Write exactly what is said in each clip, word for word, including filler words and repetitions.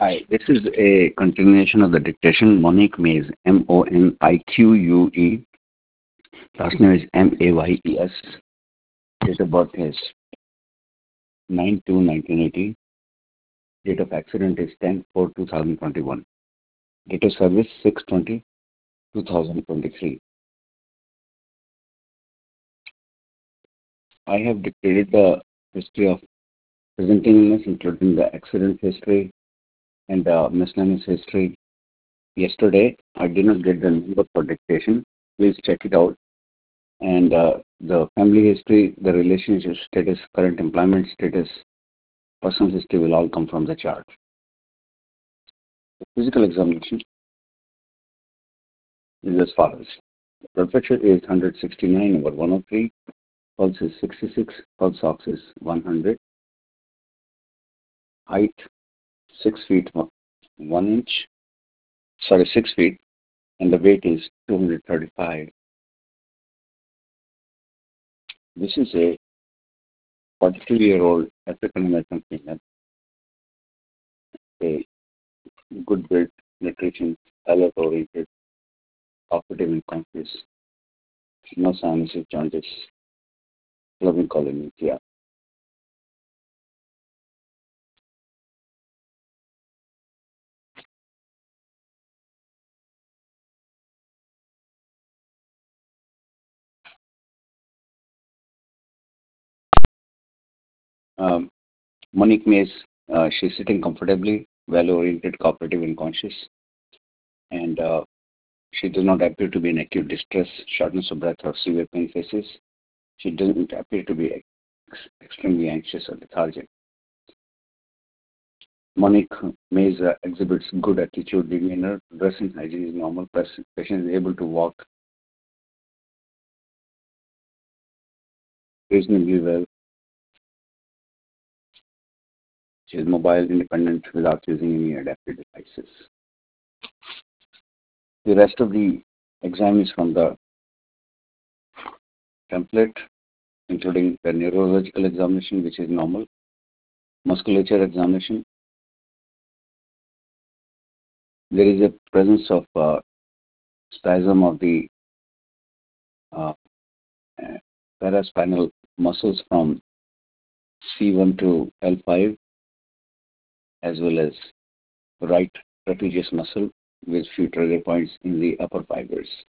Hi, this is a continuation of the dictation. Monique Mays, M O N I Q U E. Last name is M A Y E S. Date of birth is nine two nineteen eighty. Date of accident is ten four twenty twenty-one. Date of service six twenty twenty twenty-three. I have dictated the history of presenting illness, including the accident history and the miscellaneous history. Yesterday, I did not get the number for dictation. Please check it out. And uh, the family history, the relationship status, current employment status, personal history will all come from the chart. The physical examination is as follows. Blood pressure is one hundred sixty-nine over one oh three, pulse is sixty-six, pulse ox is one hundred, height six feet one inch, sorry, six feet, and the weight is two hundred thirty-five. This is a forty-two-year-old African American female, a good build, nutrition, alert oriented, cooperative and conscious, no sinuses, jaundice, loving colony. Yeah. Um, Monique Mays, uh, she's sitting comfortably, well-oriented, cooperative, and conscious, and uh, she does not appear to be in acute distress, shortness of breath, or severe pain faces. She doesn't appear to be ex- extremely anxious or lethargic. Monique Mays uh, exhibits good attitude, demeanor, dressing hygiene is normal. Patient is able to walk reasonably well. She is mobile, independent, without using any adaptive devices. The rest of the exam is from the template, including the neurological examination, which is normal, musculature examination. There is a presence of uh, spasm of the uh, uh, paraspinal muscles from C one to L five, as well as right trapezius muscle with few trigger points in the upper fibers.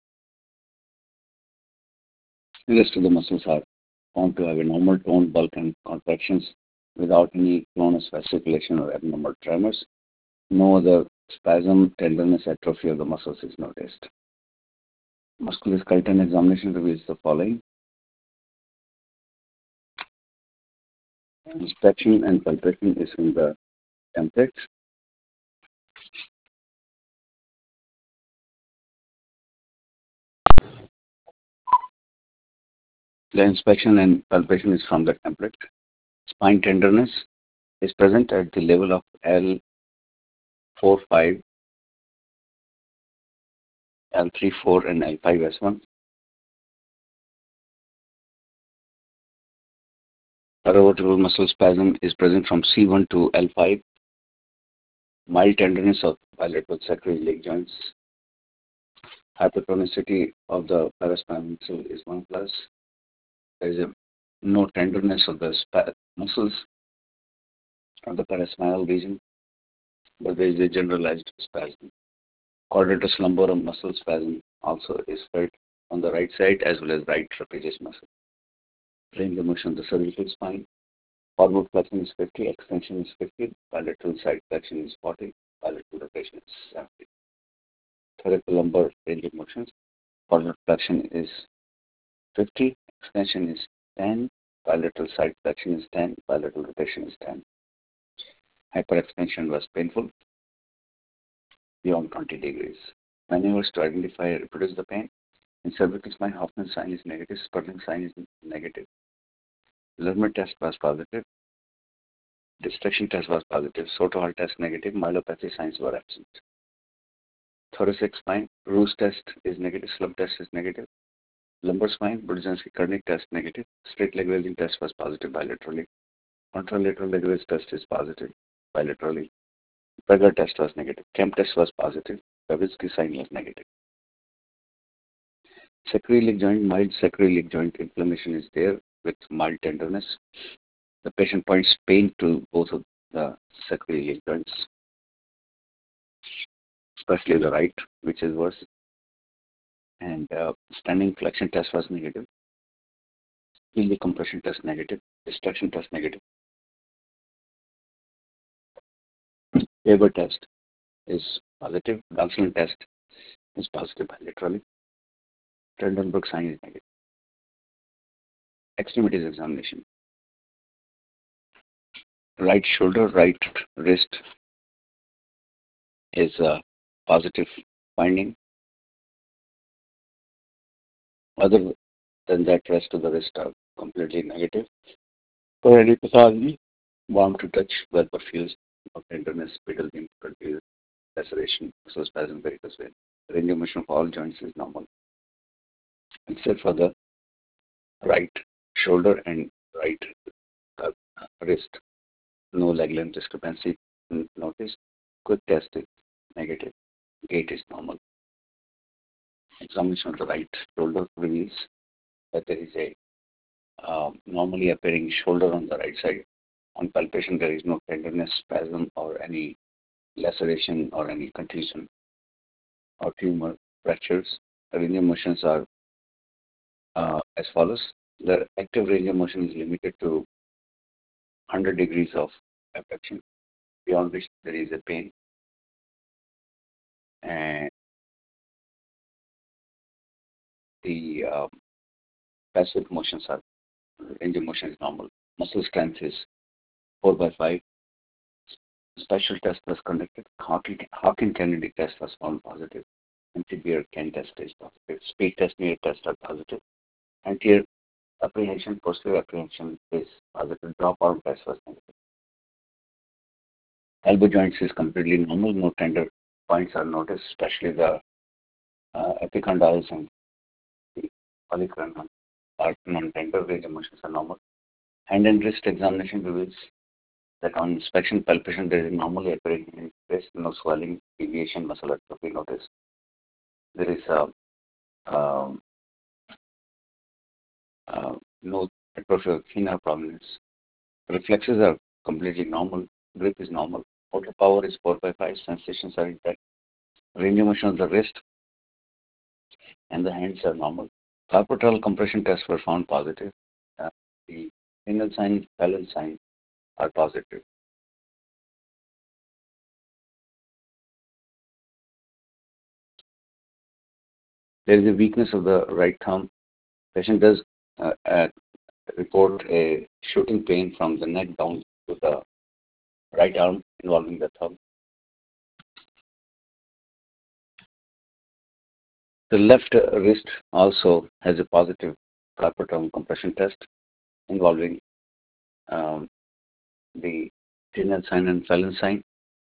The rest of the muscles are found to have a normal tone, bulk, and contractions without any clonus fasciculation or abnormal tremors. No other spasm, tenderness, atrophy of the muscles is noticed. Musculoskeletal examination reveals the following. Inspection and palpation is in the template. The inspection and palpation is from the template. Spine tenderness is present at the level of L four five, L three four, and L five S one. Paravertebral muscle spasm is present from C one to L five. Mild tenderness of bilateral sacral leg joints. Hypertonicity of the paraspinal muscle is one plus. There is a no tenderness of the spa- muscles of the paraspinal region, but there is a generalized spasm. Quadratus lumborum muscle spasm also is felt on the right side as well as right trapezius muscle. Range of motion of the cervical spine. Forward flexion is fifty, extension is fifty, bilateral side flexion is forty, bilateral rotation is seventy. Thoracolumbar range of motions. Forward flexion is fifty, extension is ten, bilateral side flexion is ten, bilateral rotation is ten. Hyperextension was painful beyond twenty degrees. Maneuvers to identify and reproduce the pain. In cervical spine, Hoffman sign is negative, Sperling sign is negative. Lerner test was positive. Distraction test was positive. Soto Hall test negative. Myelopathy signs were absent. Thoracic spine, Roos test is negative. Slump test is negative. Lumbar spine, Burzynski-Kernig test negative. Straight leg raising test was positive bilaterally. Contralateral leg raise test is positive bilaterally. Prager test was negative. Kemp test was positive. Babinski sign was negative. Sacroiliac joint, mild sacroiliac joint inflammation is there with mild tenderness. The patient points pain to both of the sacroiliac joints, especially the right, which is worse. And uh, standing flexion test was negative. Iliac compression test negative. Distraction test negative. Weber test is positive. Gaussian test is positive bilaterally. Trendelenburg sign is negative. Extremities examination. Right shoulder, right wrist is a positive finding. Other than that, rest of the wrist are completely negative. For any pathology, warm to touch, well perfused, no tenderness, pedal beam, confused, laceration, spasm, varicose vein. Range of motion of all joints is normal, except for the right shoulder and right uh, wrist. No leg length discrepancy noticed. Quick test is negative. Gait is normal. Examination of the right shoulder reveals that there is a uh, normally appearing shoulder on the right side. On palpation, there is no tenderness, spasm, or any laceration or any contusion or tumor fractures. The range of motions are uh, as follows. The active range of motion is limited to one hundred degrees of abduction, beyond which there is a pain. And the uh, passive motions are, range of motion is normal. Muscle strength is four by five. Special test was conducted. Hawking-Kennedy test was found positive. Anti-Beer-Ken test is positive. Speed test, near test are positive. Anterior apprehension, posterior apprehension is positive. Drop arm test was negative. Elbow joints is completely normal. No tender points are noticed, especially the uh, epicondyles and the polycranum are non-tender. Range of motions are normal. Hand and wrist examination reveals that on inspection palpation there is normally appearing in wrist, no swelling, deviation, muscle atrophy noticed. There is a um, uh, no atrophy of thinner prominence. Reflexes are completely normal. Grip is normal. Motor power is four by five. Sensations are intact. Range of motion of the wrist and the hands are normal. Carpal compression tests were found positive. Uh, the single sign, Fallon sign are positive. There is a weakness of the right thumb. Patient does uh, uh, report a shooting pain from the neck down to the right arm involving the thumb. The left uh, wrist also has a positive carpal compression test involving um, the Tinel sign and Fallon sign.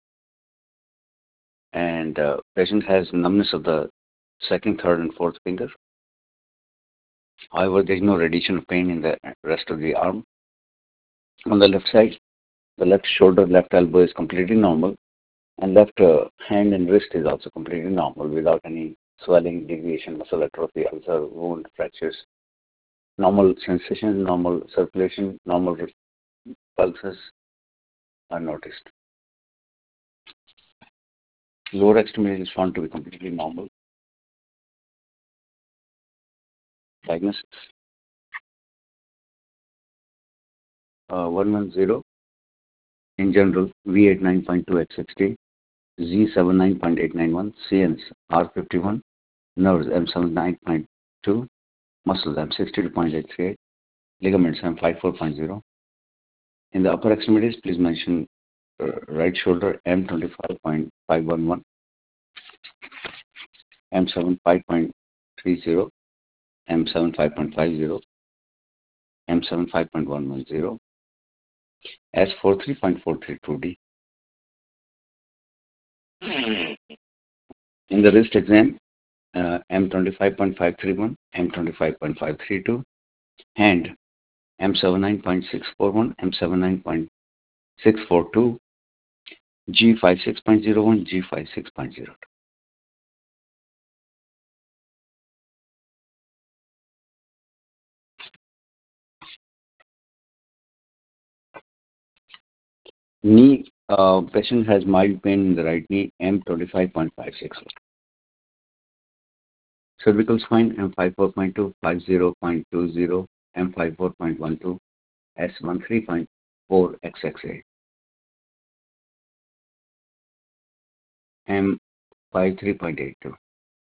And uh, patient has numbness of the second, third, and fourth finger. However, there is no radiation of pain in the rest of the arm. On the left side, the left shoulder, left elbow is completely normal, and left uh, hand and wrist is also completely normal without any swelling, deviation, muscle atrophy, ulcer, wound, fractures. Normal sensation, normal circulation, normal pulses are noticed. Lower extremity is found to be completely normal. Diagnosis. Uh, one one zero in general, V eighty-nine point two X sixty, Z seventy-nine point eight nine one, C N S R fifty-one, nerves M seventy-nine point two, muscles M sixty-two point eight three eight, ligaments M fifty-four point zero. In the upper extremities, please mention uh, right shoulder M twenty-five point five one one, M seventy-five point three zero, M seventy-five point five zero, M seventy-five point one one zero, S forty-three point four three two D. In the wrist exam, uh, M twenty-five point five three one, M twenty-five point five three two, hand M seventy-nine point six four one, M seventy-nine point six four two, G fifty-six point zero one, G fifty-six point zero two. Knee, uh, patient has mild pain in the right knee, M twenty-five point five six. Cervical spine, M fifty-four point two, fifty point two zero, M fifty-four point one two, S thirteen point four X X A, M fifty-three point eight two.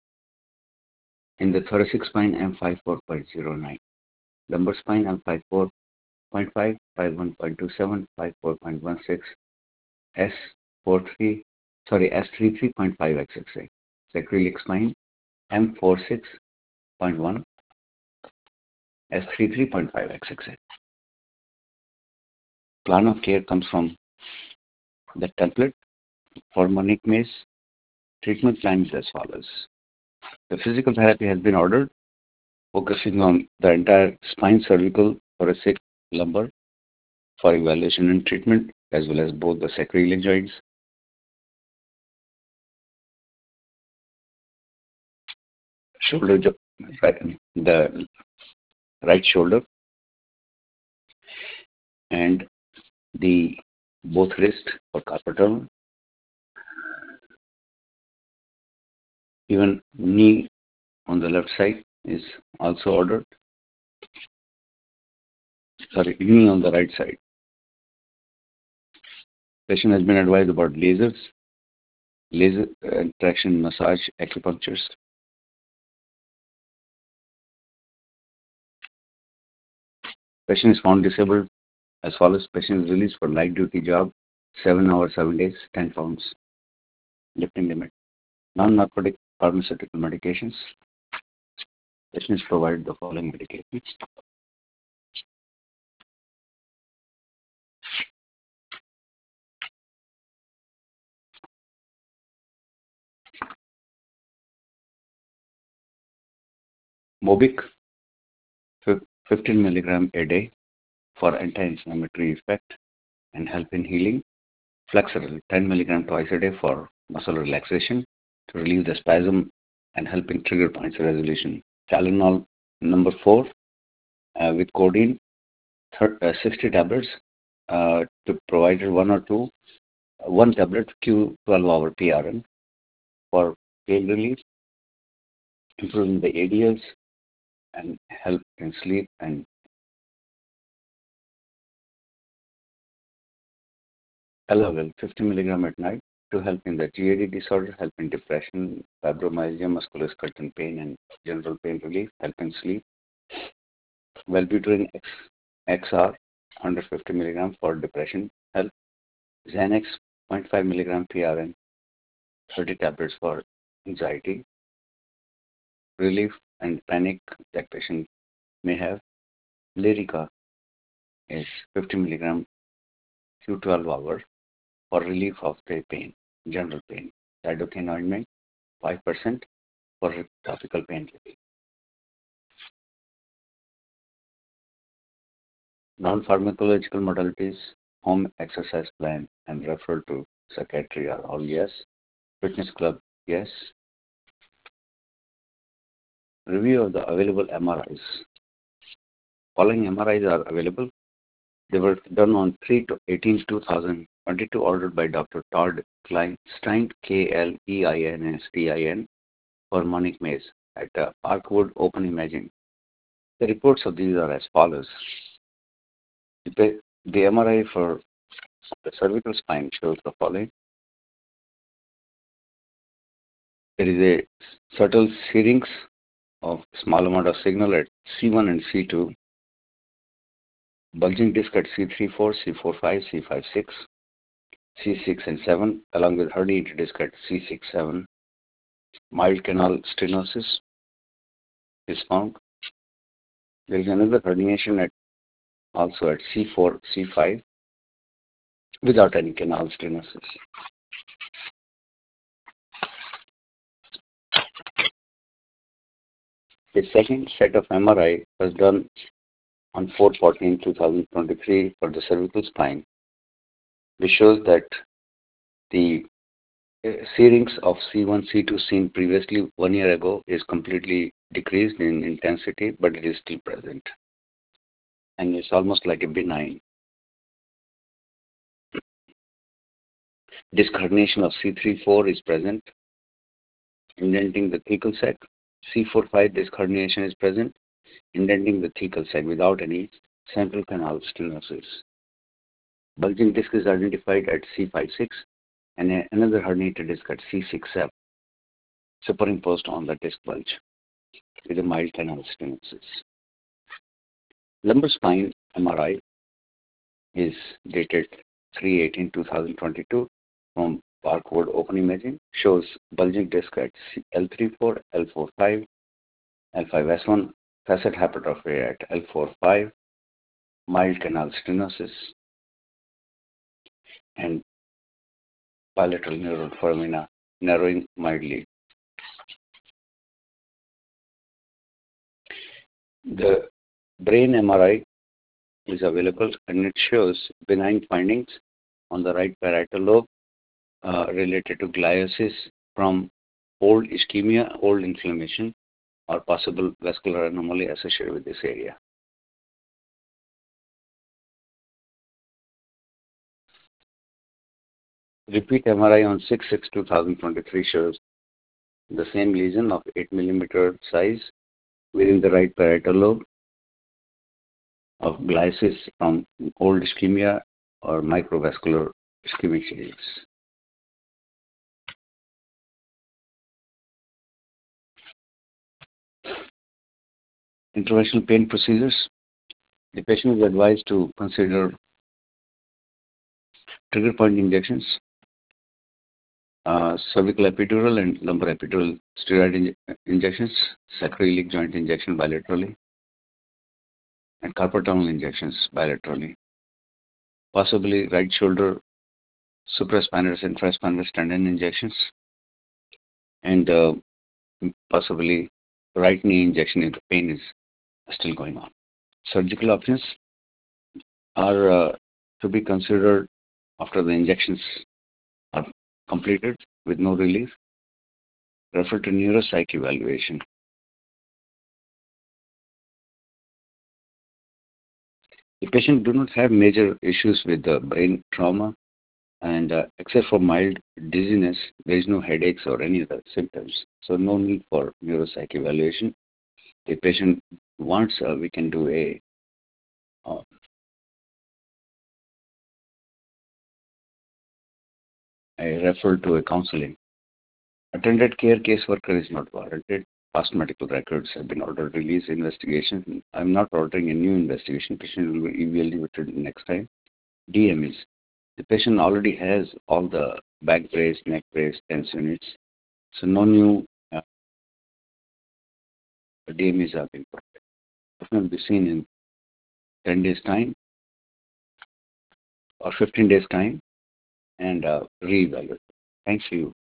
In the thoracic spine, M fifty-four point zero nine. Lumbar spine, M fifty-four point five, fifty-one point two seven, fifty-four point one six, S forty-three, sorry, S thirty-three point five X X A. Sacroiliac spine, M forty-six point one, S thirty-three point five X X A. Plan of care comes from the template for Monique Mays. Treatment plan is as follows. The physical therapy has been ordered, focusing on the entire spine, cervical, thoracic, lumbar for evaluation and treatment, as well as both the sacroiliac joints. Shoulder, right, the right shoulder, and the both wrist or carpal tunnel, even knee on the left side is also ordered. Sorry, knee on the right side. Patient has been advised about lasers, laser uh, traction massage, acupunctures. Patient is found disabled as follows. Patient is released for light duty job, seven hours, seven days, ten pounds lifting limit. Non-narcotic pharmaceutical medications. Patient is provided the following medications. Mobic, fifteen milligram a day for anti-inflammatory effect and help in healing. Flexeril, ten milligram twice a day for muscle relaxation to relieve the spasm and helping trigger points resolution. Tylenol number four uh, with codeine, uh, sixty tablets uh, to provide one or two, uh, one tablet Q twelve hour P R N for pain relief, improving the A D Ls and help in sleep and Elavil, fifty milligram at night to help in the G A D disorder, help in depression, fibromyalgia, musculoskeletal pain, and general pain relief, help in sleep. Wellbutrin X, X R, one hundred fifty milligram for depression, help. Xanax, zero point five milligram P R N, thirty tablets for anxiety, relief, and panic that patient may have. Lyrica is fifty milligram Q twelve hour for relief of the pain, general pain. Lidocaine ointment, five percent for topical pain relief. Non-pharmacological modalities, home exercise plan, and referral to psychiatry are all yes. Fitness club, yes. Review of the available M R Is. Following M R Is are available. They were done on three to eighteen two thousand twenty-two, ordered by Doctor Todd Kleinstein, K L E I N S T I N, for Monique Mays at uh, Parkwood Open Imaging. The reports of these are as follows. The, the M R I for the cervical spine shows the following. There is a subtle searings of small amount of signal at C one and C two, bulging disc at C three four, C four five, C five six, C six and seven, along with herniated disc at C six seven. Mild canal stenosis is found. There is another herniation at also at C four, C five without any canal stenosis. The second set of M R I was done on four fourteen two thousand twenty-three for the cervical spine, which shows that The uh, searings of C one, C two seen previously one year ago is completely decreased in intensity, but it is still present. And it's almost like a benign. Disc herniation of C three four is present, indenting the thecal sac. C four five disc herniation is present, indenting the thecal sac without any central canal stenosis. Bulging disc is identified at C five six and a- another herniated disc at C six seven, superimposed on the disc bulge with a mild canal stenosis. Lumbar spine M R I is dated three eighteen two thousand twenty-two from barcode open imaging, shows bulging disc at L thirty-four, L forty-five, L five S one, facet hypertrophy at L forty-five, mild canal stenosis, and bilateral neural foramina narrowing mildly. The brain M R I is available and it shows benign findings on the right parietal lobe uh, related to gliosis from old ischemia, old inflammation, or possible vascular anomaly associated with this area. Repeat M R I on six six two thousand twenty-three shows the same lesion of eight millimeter size within the right parietal lobe of gliosis from old ischemia or microvascular ischemic changes. Interventional pain procedures. The patient is advised to consider trigger point injections, uh, cervical epidural and lumbar epidural steroid in injections, sacroiliac joint injection bilaterally, and carpal tunnel injections bilaterally. Possibly right shoulder supraspinatus and infraspinatus tendon injections, and uh, possibly right knee injection if the pain is still going on. Surgical options are uh, to be considered after the injections are completed with no relief. Refer to neuropsych evaluation. The patient do not have major issues with the brain trauma, and uh, except for mild dizziness, there is no headaches or any other symptoms. So no need for neuropsych evaluation. The patient wants, uh, we can do a uh, a referral to a counseling. Attended care caseworker is not warranted. Past medical records have been ordered release investigation. I'm not ordering a new investigation. Patient will be will be treated next time. D M is the patient already has all the back brace, neck brace, tense units. So no new uh, D M is have been put. It will be seen in ten days time or fifteen days time and uh, reevaluate. Thanks to you.